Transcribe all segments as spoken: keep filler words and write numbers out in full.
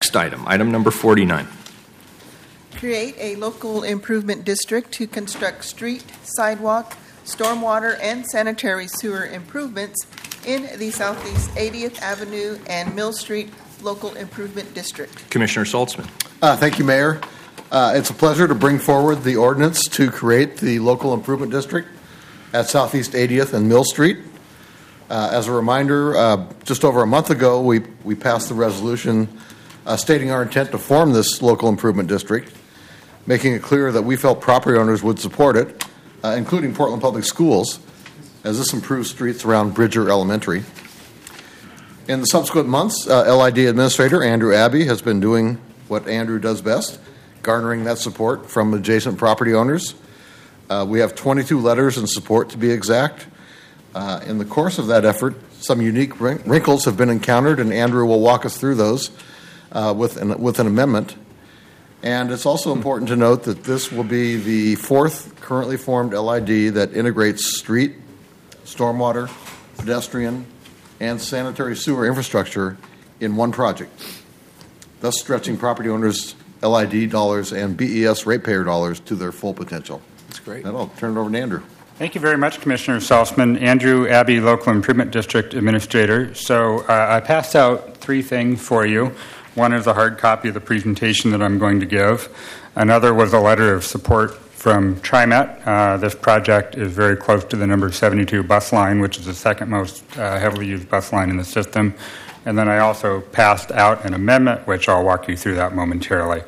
Next item, item number forty-nine. Create a local improvement district to construct street, sidewalk, stormwater, and sanitary sewer improvements in the Southeast eightieth Avenue and Mill Street Local Improvement District. Commissioner Saltzman. Uh, thank you, Mayor. Uh, it's a pleasure to bring forward the ordinance to create the local improvement district at Southeast eightieth and Mill Street. Uh, as a reminder, uh, just over a month ago, we, we passed the resolution uh, stating our intent to form this local improvement district, making it clear that we felt property owners would support it, uh, including Portland Public Schools, as this improves streets around Bridger Elementary. In the subsequent months, uh, L I D Administrator Andrew Abbey has been doing what Andrew does best, garnering that support from adjacent property owners. Uh, we have twenty-two letters in support, to be exact. Uh, in the course of that effort, some unique wrinkles have been encountered, and Andrew will walk us through those uh, with, an, with an amendment. And it's also important to note that this will be the fourth currently formed L I D that integrates street, stormwater, pedestrian, and sanitary sewer infrastructure in one project, thus stretching property owners' L I D dollars and B E S ratepayer dollars to their full potential. That's great. And I'll turn it over to Andrew. Thank you very much, Commissioner Saltzman. Andrew Abbey, Local Improvement District Administrator. So uh, I passed out three things for you. One is a hard copy of the presentation that I'm going to give. Another was a letter of support from TriMet. Uh, this project is very close to the number seventy-two bus line, which is the second most uh, heavily used bus line in the system. And then I also passed out an amendment, which I'll walk you through that momentarily.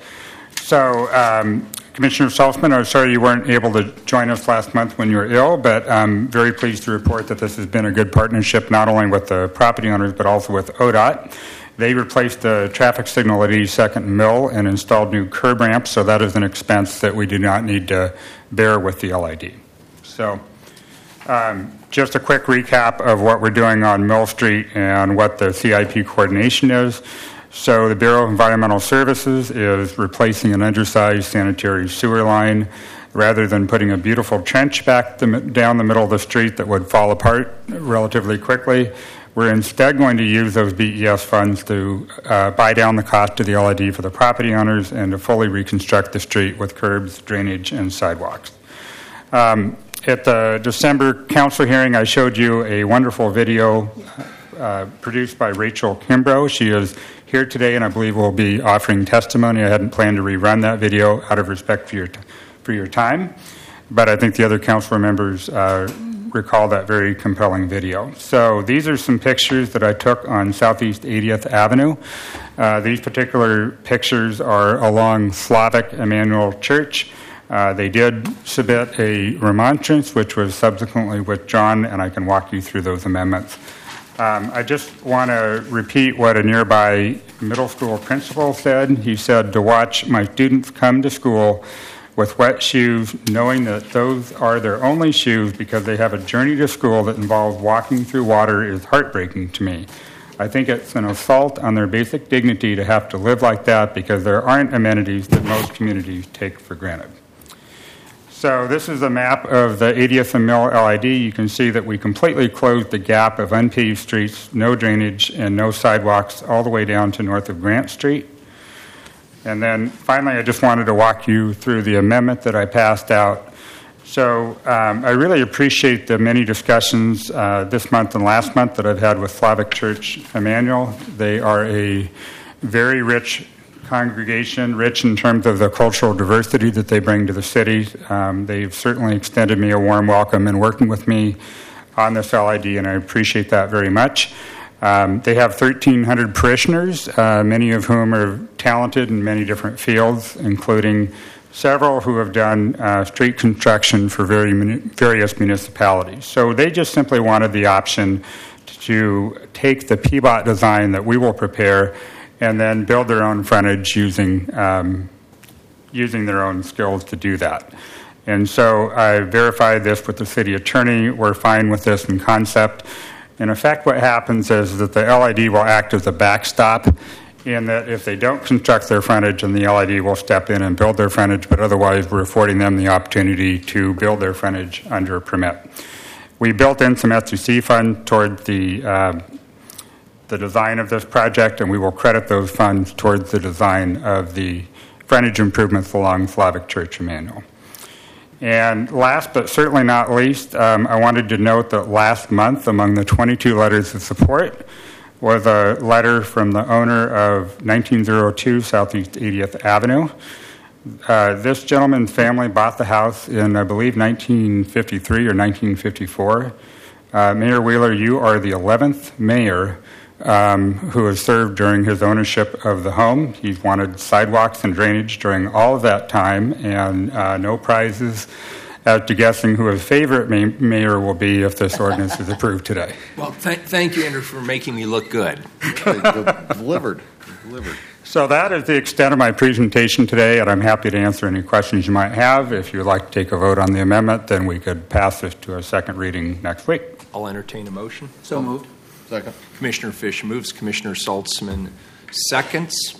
So, um, Commissioner Saltzman, I'm sorry you weren't able to join us last month when you were ill, but I'm very pleased to report that this has been a good partnership, not only with the property owners, but also with O D O T. They replaced the traffic signal at eighty-second and Mill and installed new curb ramps, so that is an expense that we do not need to bear with the L I D. So, um, just a quick recap of what we're doing on Mill Street and what the C I P coordination is. So the Bureau of Environmental Services is replacing an undersized sanitary sewer line rather than putting a beautiful trench back the, down the middle of the street that would fall apart relatively quickly. We're instead going to use those B E S funds to uh, buy down the cost of the L I D for the property owners and to fully reconstruct the street with curbs, drainage, and sidewalks. Um, at the December council hearing, I showed you a wonderful video uh, produced by Rachel Kimbrough. She is here today, and I believe will be offering testimony. I hadn't planned to rerun that video out of respect for your t- for your time, but I think the other council members uh, recall that very compelling video. So these are some pictures that I took on Southeast eightieth Avenue. Uh, these particular pictures are along Slavic Emmanuel Church. Uh, they did submit a remonstrance, which was subsequently withdrawn, and I can walk you through those amendments. Um, I just want to repeat what a nearby middle school principal said. He said, to watch my students come to school with wet shoes, knowing that those are their only shoes because they have a journey to school that involves walking through water, is heartbreaking to me. I think it's an assault on their basic dignity to have to live like that because there aren't amenities that most communities take for granted. So this is a map of the eightieth and Mill L I D. You can see that we completely closed the gap of unpaved streets, no drainage, and no sidewalks all the way down to north of Grant Street. And then finally, I just wanted to walk you through the amendment that I passed out. So um, I really appreciate the many discussions uh, this month and last month that I've had with Slavic Church Emmanuel. They are a very rich congregation, rich in terms of the cultural diversity that they bring to the city. Um, they've certainly extended me a warm welcome in working with me on this L I D, and I appreciate that very much. Um, they have thirteen hundred parishioners, uh, many of whom are talented in many different fields, including several who have done uh, street construction for very muni- various municipalities. So they just simply wanted the option to take the P B O T design that we will prepare and then build their own frontage using um, using their own skills to do that. And so I verified this with the city attorney. We're fine with this in concept. In effect, what happens is that the L I D will act as a backstop in that if they don't construct their frontage, and the L I D will step in and build their frontage, but otherwise we're affording them the opportunity to build their frontage under a permit. We built in some S E C fund toward the uh, the design of this project, and we will credit those funds towards the design of the frontage improvements along Slavic Church Emmanuel. And last but certainly not least, um, I wanted to note that last month, among the twenty-two letters of support, was a letter from the owner of nineteen oh two Southeast eightieth Avenue. Uh, this gentleman's family bought the house in, I believe, nineteen fifty-three or nineteen fifty-four. Uh, Mayor Wheeler, you are the eleventh mayor um, who has served during his ownership of the home. He's wanted sidewalks and drainage during all of that time, and uh, no prizes as to guessing who his favorite ma- mayor will be if this ordinance is approved today. Well, th- thank you, Andrew, for making me look good. Delivered. Delivered. So that is the extent of my presentation today, and I'm happy to answer any questions you might have. If you'd like to take a vote on the amendment, then we could pass this to a second reading next week. I'll entertain a motion. So moved. Second. Commissioner Fish moves. Commissioner Saltzman seconds.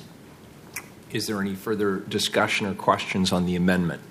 Is there any further discussion or questions on the amendment?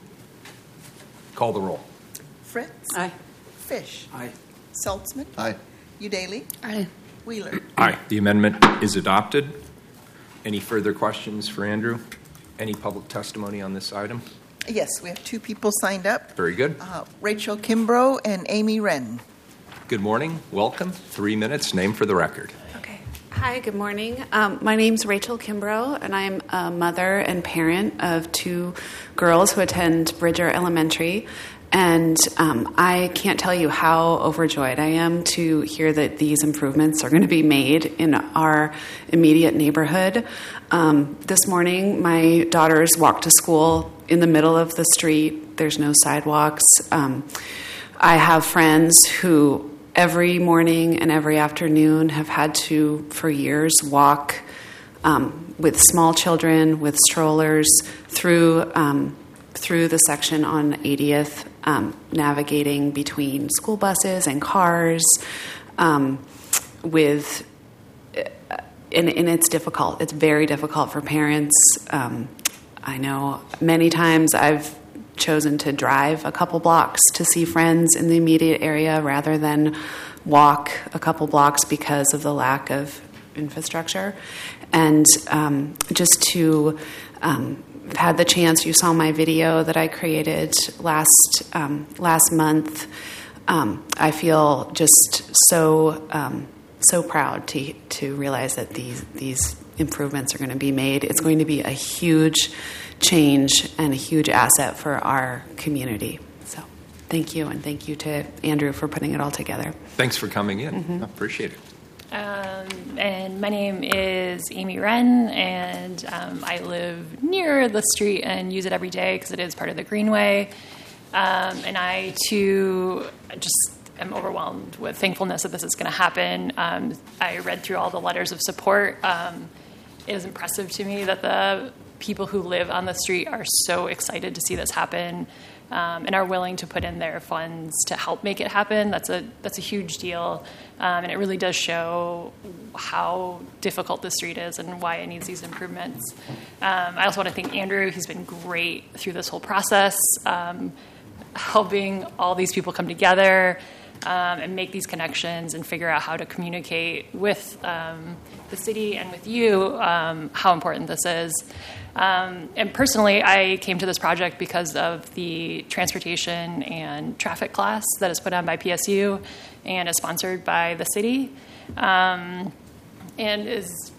Call the roll. Fritz. Aye. Fish. Aye. Saltzman. Aye. Udaly. Aye. Wheeler. Aye. The amendment is adopted. Any further questions for Andrew? Any public testimony on this item? Yes, we have two people signed up, Very good. uh, Rachel Kimbrough and Amy Wren. Good morning. Welcome. Three minutes. Name for the record. Okay. Hi, good morning. Um, my name's Rachel Kimbrough, and I'm a mother and parent of two girls who attend Bridger Elementary. And um, I can't tell you how overjoyed I am to hear that these improvements are going to be made in our immediate neighborhood. Um, this morning, my daughters walked to school in the middle of the street. There's no sidewalks. Um, I have friends who every morning and every afternoon have had to, for years, walk um, with small children, with strollers, through um, through the section on eightieth, um, navigating between school buses and cars, um, with, and, and it's difficult. It's very difficult for parents. Um, I know many times I've chosen to drive a couple blocks to see friends in the immediate area rather than walk a couple blocks because of the lack of infrastructure. And um, just to um, have had the chance, you saw my video that I created last um, last month. Um, I feel just so um, so proud to to realize that these these improvements are going to be made. It's going to be a huge change and a huge asset for our community. So thank you, and thank you to Andrew for putting it all together. Thanks for coming in. Mm-hmm. I appreciate it. Um, and my name is Amy Wren, and um, I live near the street and use it every day because it is part of the Greenway. Um, and I, too, just am overwhelmed with thankfulness that this is going to happen. Um, I read through all the letters of support. Um, it is impressive to me that the people who live on the street are so excited to see this happen. Um, and are willing to put in their funds to help make it happen. That's a that's a huge deal, um, and it really does show how difficult the street is and why it needs these improvements. Um, I also want to thank Andrew. He's been great through this whole process, um, helping all these people come together um, and make these connections and figure out how to communicate with um, the city and with you um, how important this is. Um, and personally, I came to this project because of the transportation and traffic class that is put on by P S U and is sponsored by the city, um, and is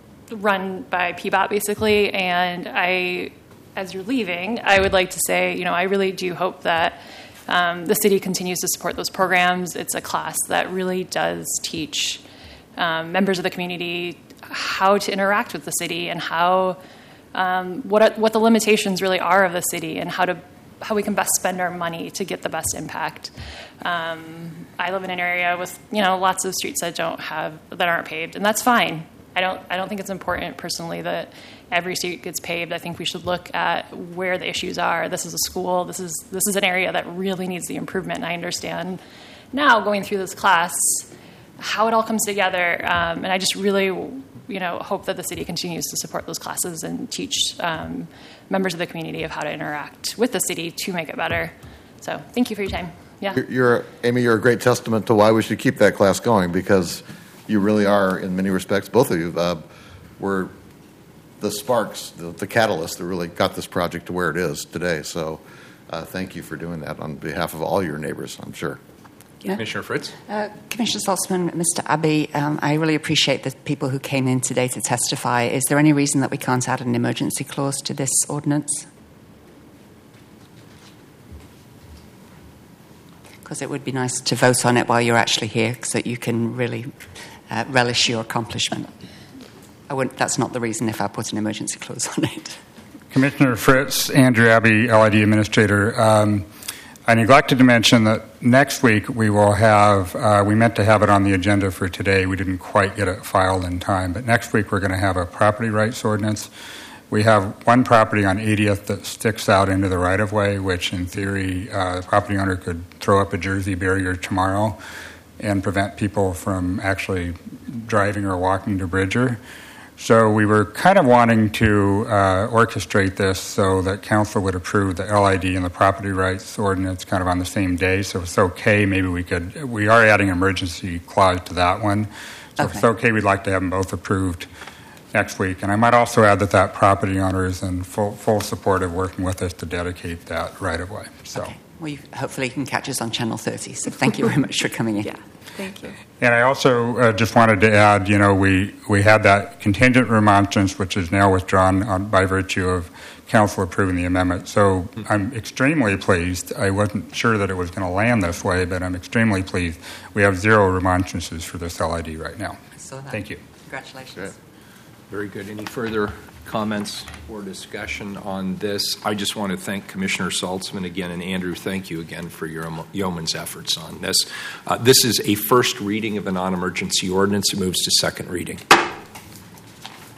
run by P B O T basically. And I, as you're leaving, I would like to say, you know, I really do hope that um, the city continues to support those programs. It's a class that really does teach um, members of the community how to interact with the city and how Um, what are, what the limitations really are of the city and how to how we can best spend our money to get the best impact. Um, I live in an area with you know lots of streets that don't have that aren't paved, and that's fine. I don't I don't think it's important personally that every street gets paved. I think we should look at where the issues are. This is a school. This is this is an area that really needs the improvement. And I understand now going through this class how it all comes together, um, and I just really. you know, hope that the city continues to support those classes and teach um, members of the community of how to interact with the city to make it better. So thank you for your time. Yeah. You're, you're Amy, you're a great testament to why we should keep that class going, because you really are, in many respects, both of you, uh, were the sparks, the, the catalyst that really got this project to where it is today. So uh, thank you for doing that on behalf of all your neighbors, I'm sure. Yeah. Commissioner Fritz? Uh, Commissioner Saltzman, Mister Abbey, um, I really appreciate the people who came in today to testify. Is there any reason that we can't add an emergency clause to this ordinance? Because it would be nice to vote on it while you're actually here so that you can really uh, relish your accomplishment. I wouldn't, that's not the reason if I put an emergency clause on it. Commissioner Fritz, Andrew Abbey, L I D Administrator. Um, I neglected to mention that next week we will have, uh, we meant to have it on the agenda for today. We didn't quite get it filed in time. But next week we're going to have a property rights ordinance. We have one property on eightieth that sticks out into the right-of-way, which in theory uh, the property owner could throw up a Jersey barrier tomorrow and prevent people from actually driving or walking to Bridger. So we were kind of wanting to uh, orchestrate this so that council would approve the L I D and the property rights ordinance kind of on the same day. So if it's okay, maybe we could, we are adding an emergency clause to that one. So Okay. if it's okay, we'd like to have them both approved next week. And I might also add that that property owner is in full, full support of working with us to dedicate that right of way. So. Okay. Well, you, hopefully you can catch us on Channel thirty. So thank you very much for coming in. Yeah, thank you. And I also uh, just wanted to add, you know, we, we had that contingent remonstrance, which is now withdrawn on, by virtue of council approving the amendment. So I'm extremely pleased. I wasn't sure that it was going to land this way, but I'm extremely pleased. We have zero remonstrances for this L I D right now. I saw that. Thank you. Congratulations. Great. Very good. Any further comments or discussion on this? I just want to thank Commissioner Saltzman again, and Andrew, thank you again for your yeoman's efforts on this. Uh, this is a first reading of a non-emergency ordinance. It moves to second reading.